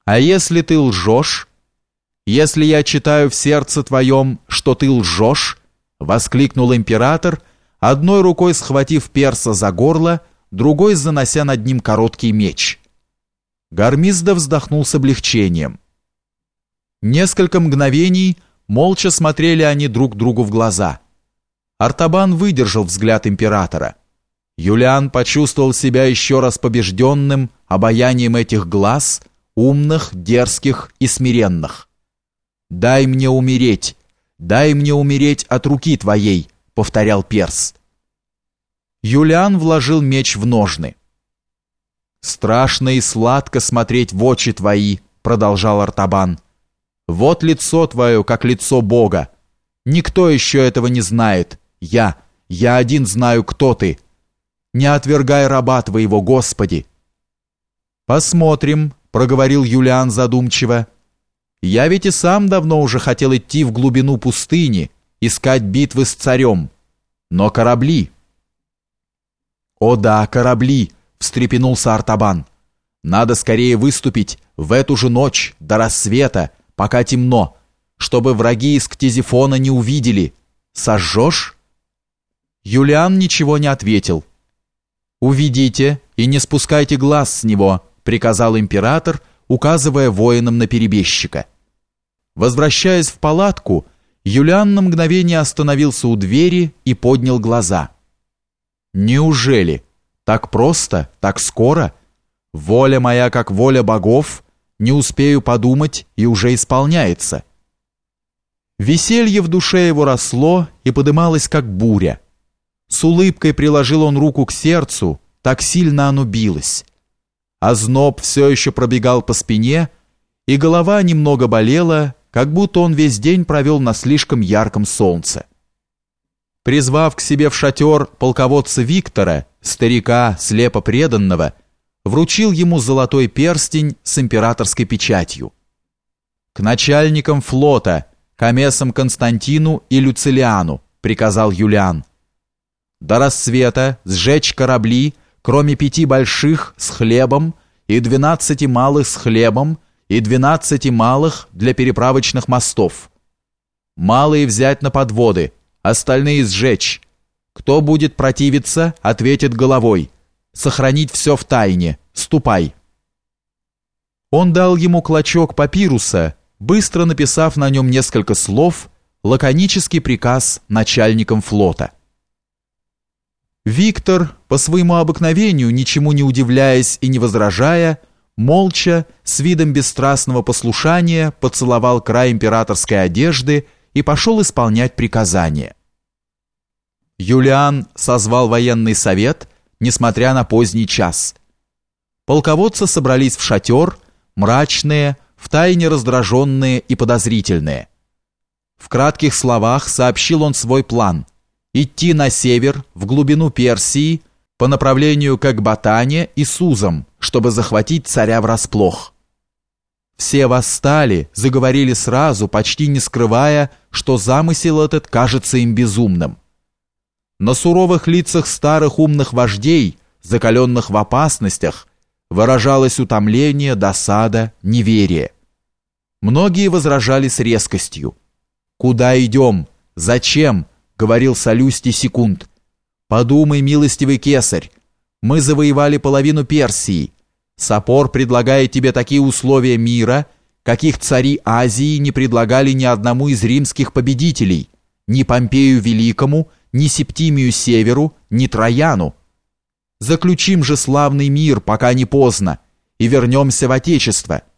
А если ты лжешь? Если я читаю в сердце твоем, что ты лжешь, воскликнул император, одной рукой схватив перса за горло, другой занося над ним короткий меч. Гармизда вздохнул с облегчением. Несколько мгновений молча смотрели они друг другу в глаза. Артабан выдержал взгляд императора. Юлиан почувствовал себя еще раз побежденным обаянием этих глаз, умных, дерзких и смиренных. «Дай мне умереть от руки твоей», — повторял перс. Юлиан вложил меч в ножны. «Страшно и сладко смотреть в очи твои», — продолжал Артабан. «Вот лицо твое, как лицо Бога. Никто еще этого не знает. Я один знаю, кто ты. Не отвергай раба твоего, Господи». «Посмотрим», — проговорил Юлиан задумчиво. «Я ведь и сам давно уже хотел идти в глубину пустыни, искать битвы с царем. Но корабли...» «О да, корабли!» — встрепенулся Артабан. «Надо скорее выступить в эту же ночь, до рассвета, пока темно, чтобы враги из Ктезифона не увидели. Сожжешь?» Юлиан ничего не ответил. «Уведите и не спускайте глаз с него», — приказал император, указывая воинам на перебежчика. Возвращаясь в палатку, Юлиан на мгновение остановился у двери и поднял глаза. «Неужели? Так просто, так скоро? Воля моя, как воля богов, не успею подумать, и уже исполняется». Веселье в душе его росло и подымалось, как буря. С улыбкой приложил он руку к сердцу, так сильно оно билось. Озноб все еще пробегал по спине, и голова немного болела, как будто он весь день провел на слишком ярком солнце. Призвав к себе в шатер полководца Виктора, старика, слепо преданного, вручил ему золотой перстень с императорской печатью. «К начальникам флота, Комесам Константину и Люцилиану», приказал Юлиан. «До рассвета сжечь корабли, кроме 5 больших с хлебом и 12 малых с хлебом и 12 малых для переправочных мостов. Малые взять на подводы, остальные сжечь. Кто будет противиться, ответит головой. Сохранить все в тайне. Ступай». Он дал ему клочок папируса, быстро написав на нем несколько слов, лаконический приказ начальникам флота. Виктор, по своему обыкновению, ничему не удивляясь и не возражая, молча, с видом бесстрастного послушания, поцеловал край императорской одежды и пошел исполнять приказание. Юлиан созвал военный совет, несмотря на поздний час. Полководцы собрались в шатер, мрачные, втайне раздраженные и подозрительные. В кратких словах сообщил он свой план – идти на север, в глубину Персии, по направлению к Экбатане и Сузам, чтобы захватить царя врасплох. Все восстали, заговорили сразу, почти не скрывая, что замысел этот кажется им безумным. На суровых лицах старых умных вождей, закаленных в опасностях, выражалось утомление, досада, неверие. Многие возражали с резкостью. «Куда идем? Зачем?» — говорил Салюстий Секунд. «Подумай, милостивый кесарь, мы завоевали половину Персии. Сапор предлагает тебе такие условия мира, каких цари Азии не предлагали ни одному из римских победителей, ни Помпею Великому, ни Септимию Северу, ни Трояну. Заключим же славный мир, пока не поздно, и вернемся в Отечество».